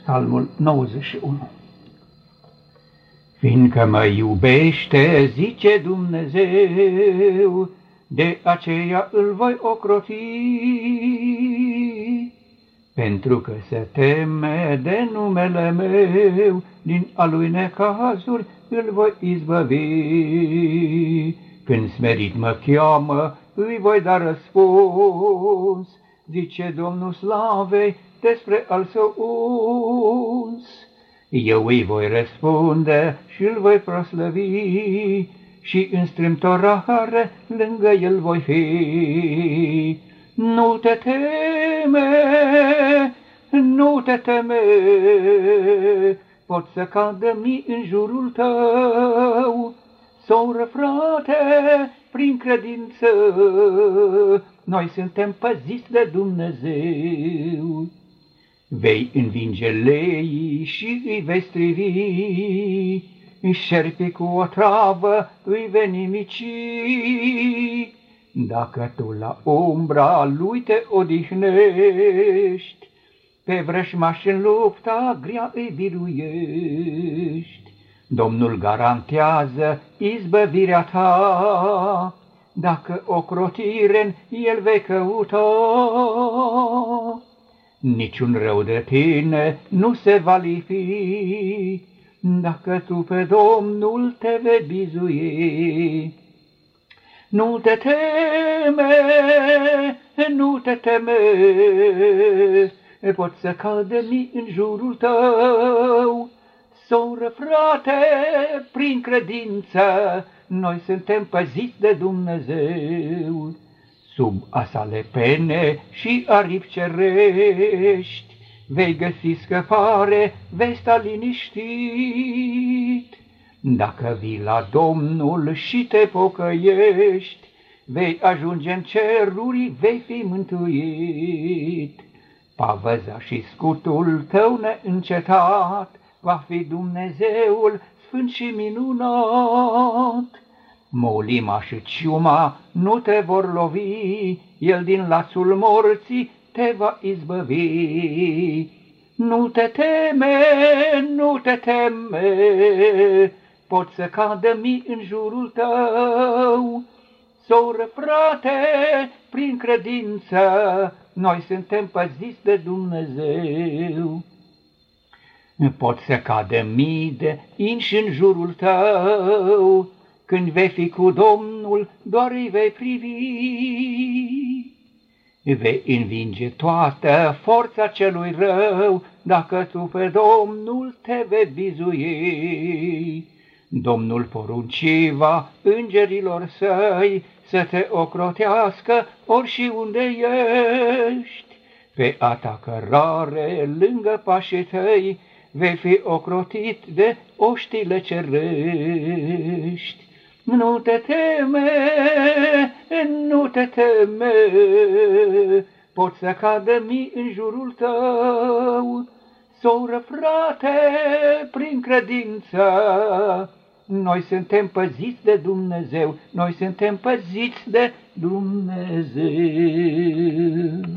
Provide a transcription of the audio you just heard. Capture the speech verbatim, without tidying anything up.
Psalmul nouăzeci și unu. Fiindcă mă iubește, zice Dumnezeu, de aceea îl voi ocroti, pentru că se teme de numele meu, din a lui necazuri îl voi izbăvi. Când smerit mă cheamă, îi voi da răspuns, zice Domnul slavei despre al său uns. Eu îi voi răspunde și îl voi proslăvi, și în strâmtorare lângă el voi fi. Nu te teme, nu te teme, pot să cadă mii în jurul tău. Soră, frate, prin credință, noi suntem păziți de Dumnezeu. Vei învinge leii și îi vei strivi, șerpii cu o travă îi vei nimici. Dacă tu la umbra lui te odihnești, pe vrăjmași în lupta grea îi biruiești. Domnul garantează izbăvirea ta, dacă ocrotire în el vei căuta. Niciun rău de tine nu se va lipi, dacă tu pe Domnul te vei bizui. Nu te teme, nu te teme, pot să cadă mii în jurul tău. Soră, frate, prin credință, noi suntem păziți de Dumnezeu. Sub asale pene și aripi cerești, vei găsi scăpare, vei sta liniștit. Dacă vii la Domnul și te pocăiești, vei ajunge în ceruri, vei fi mântuit. Pavăza și scutul tău neîncetat va fi Dumnezeul sfânt și minunat. Molima și ciuma nu te vor lovi, el din lațul morții te va izbăvi. Nu te teme, nu te teme, pot să cadă mii în jurul tău. Soră, frate, prin credință, noi suntem păziți de Dumnezeu. Pot să cadă mii de inși în jurul tău, când vei fi cu Domnul, doar îi vei privi. Vei învinge toată forța celui rău, dacă tu pe Domnul te vei bizui. Domnul porunciva îngerilor săi să te ocrotească ori și unde ești. Pe a ta cărare lângă pașii tăi vei fi ocrotit de oștile cerești. Nu te teme, nu te teme, pot să cadă mii în jurul tău. Soră, frate, prin credință, noi suntem păziți de Dumnezeu, noi suntem păziți de Dumnezeu.